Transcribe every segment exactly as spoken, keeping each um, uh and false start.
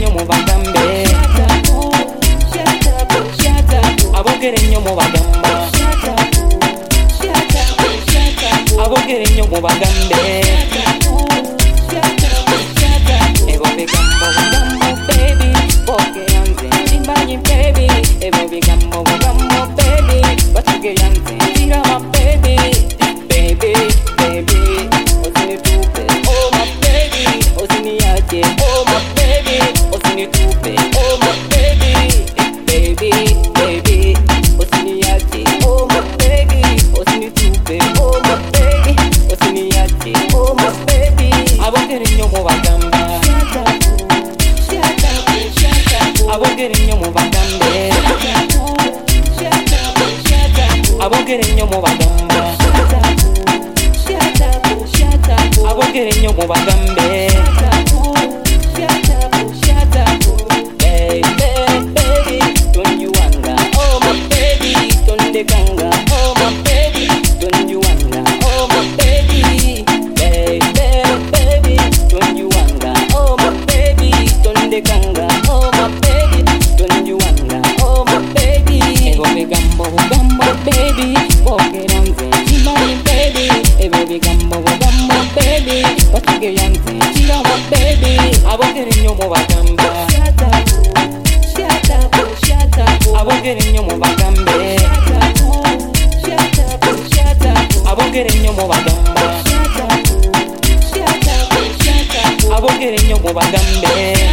nnyo mu bagambe. Aboogera ennyo mu bagamba. Aboogera ennyo mu bagambe. Ebo bigambo bigambo baby, boogera nze nkimanyi baby. Ebo bigambo bigambo baby, batugera nze nzirama baby. Baby, baby, osinituupe, oh my baby, osiniyaje, oh my baby, osinituupe, oh my baby. Baby, baby, osiniyaje, oh my baby, osinituupe, oh my baby, osiniyaje, oh my baby. Aboogera ennyo mu bagamba. Aboogera nnyo mu bagambe. Aboogera nnyo mu bagamba. Aboogera nnyo mu bagambe. Baby, baby, tonyiwanga, oh my baby, tondekanga, oh my baby, tonyiwanga, oh my baby. Baby, baby, tonyiwanga, oh my baby, tondekanga, oh my baby, tonyiwanga, oh my baby. Ebo bigambo bigambo baby, boogera nze nkimanyi baby. Ebo bigambo bigambo baby, batugera nze nkiraba baby. Aboogera ennyo mu bagamba. Aboogera nnyo mu bagambe. Aboogera nnyo mu bagamba. Aboogera nnyo mu bagambe.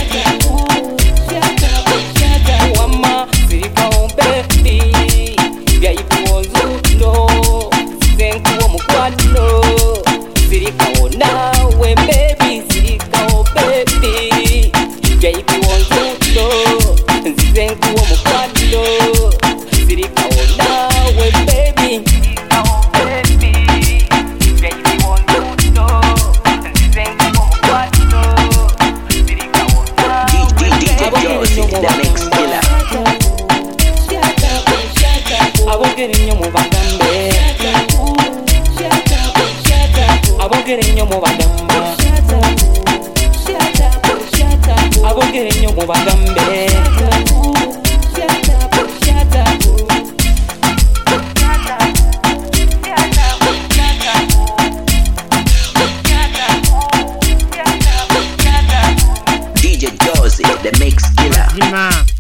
Wamma sirikawo baby, byayituwo nzuno, zenkuwo mukwano. Sirikawo nawe baby, sirikawo baby, byayituwo nzuno, zenkuwo mukwano. Sirikawo nawe baby, sirikawo baby, byayituwo nzuno, zenkuwo mukwano. Sirikawo nawe D J Josie, the mix killer. Aboogera ennyo mu bagambe. Aboogera nnyo mu bagamba. Aboogera nnyo mu bagambe. D J Josie, the mix killer. Mazima.